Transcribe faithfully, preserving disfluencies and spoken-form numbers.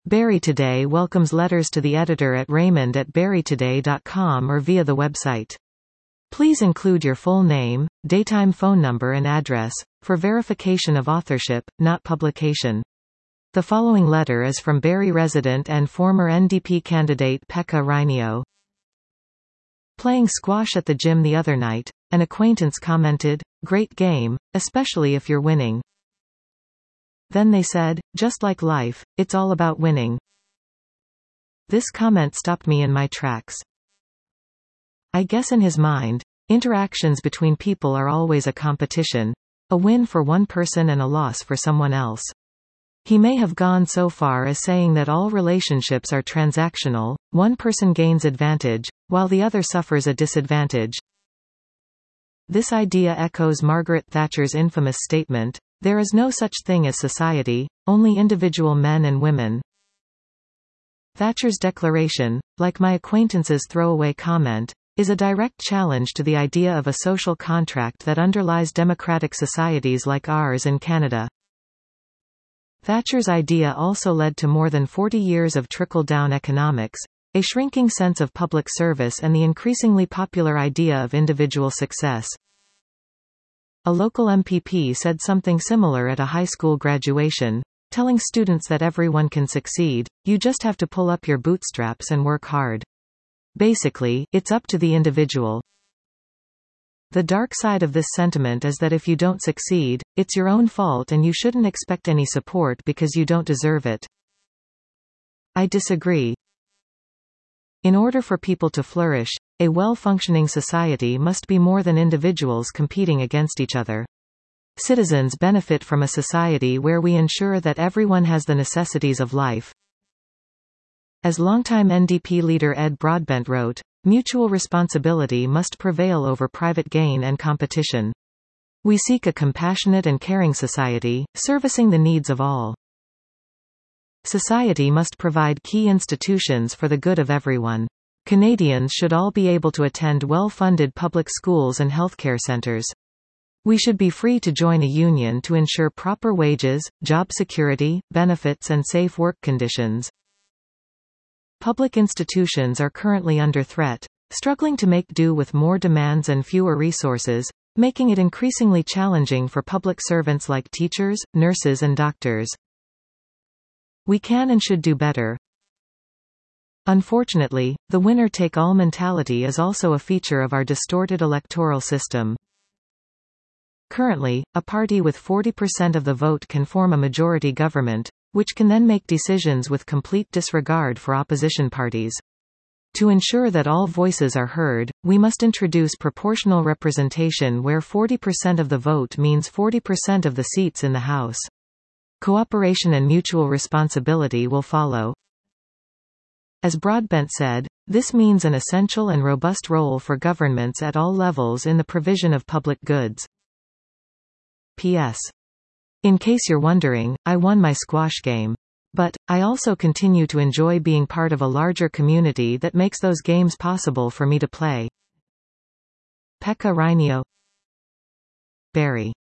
Barry Today welcomes letters to the editor at raymond at barry today dot com or via the website. Please include your full name, daytime phone number and address, for verification of authorship, not publication. The following letter is from Barry resident and former N D P candidate Pekka Rainio. Playing squash at the gym the other night, an acquaintance commented, "Great game, especially if you're winning." Then they said, "Just like life, it's all about winning." This comment stopped me in my tracks. I guess in his mind, interactions between people are always a competition, a win for one person and a loss for someone else. He may have gone so far as saying that all relationships are transactional, one person gains advantage, while the other suffers a disadvantage. This idea echoes Margaret Thatcher's infamous statement, "There is no such thing as society, only individual men and women." Thatcher's declaration, like my acquaintance's throwaway comment, is a direct challenge to the idea of a social contract that underlies democratic societies like ours in Canada. Thatcher's idea also led to more than forty years of trickle-down economics, a shrinking sense of public service and the increasingly popular idea of individual success. A local M P P said something similar at a high school graduation, telling students that everyone can succeed, you just have to pull up your bootstraps and work hard. Basically, it's up to the individual. The dark side of this sentiment is that if you don't succeed, it's your own fault and you shouldn't expect any support because you don't deserve it. I disagree. In order for people to flourish, a well-functioning society must be more than individuals competing against each other. Citizens benefit from a society where we ensure that everyone has the necessities of life. As longtime N D P leader Ed Broadbent wrote, mutual responsibility must prevail over private gain and competition. We seek a compassionate and caring society, servicing the needs of all. Society must provide key institutions for the good of everyone. Canadians should all be able to attend well-funded public schools and healthcare centres. We should be free to join a union to ensure proper wages, job security, benefits and safe work conditions. Public institutions are currently under threat, struggling to make do with more demands and fewer resources, making it increasingly challenging for public servants like teachers, nurses and doctors. We can and should do better. Unfortunately, the winner-take-all mentality is also a feature of our distorted electoral system. Currently, a party with forty percent of the vote can form a majority government, which can then make decisions with complete disregard for opposition parties. To ensure that all voices are heard, we must introduce proportional representation where forty percent of the vote means forty percent of the seats in the House. Cooperation and mutual responsibility will follow. As Broadbent said, this means an essential and robust role for governments at all levels in the provision of public goods. P S In case you're wondering, I won my squash game. But, I also continue to enjoy being part of a larger community that makes those games possible for me to play. Pekka Rainio. Barry.